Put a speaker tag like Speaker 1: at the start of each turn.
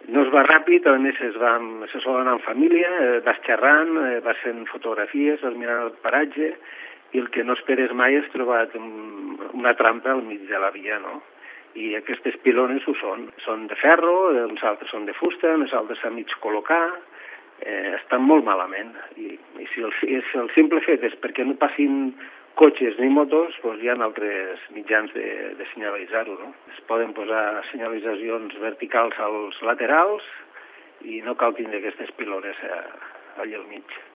Speaker 1: No es va ràpid, a més se sol anar en família, vas xerrant, vas fent fotografies, vas mirant el paratge, i el que no esperes mai és trobar una trampa al mig de la via, no? I aquestes pilones ho són. Són de ferro, uns altres són de fusta, uns altres a mig col·locar, estan molt malament. I si el simple fet és perquè no passin cotxes ni motos, doncs hi ha altres mitjans de senyalitzar-ho, no? Es poden posar senyalitzacions verticals als laterals i no cal tindre aquestes pilones allà al mig.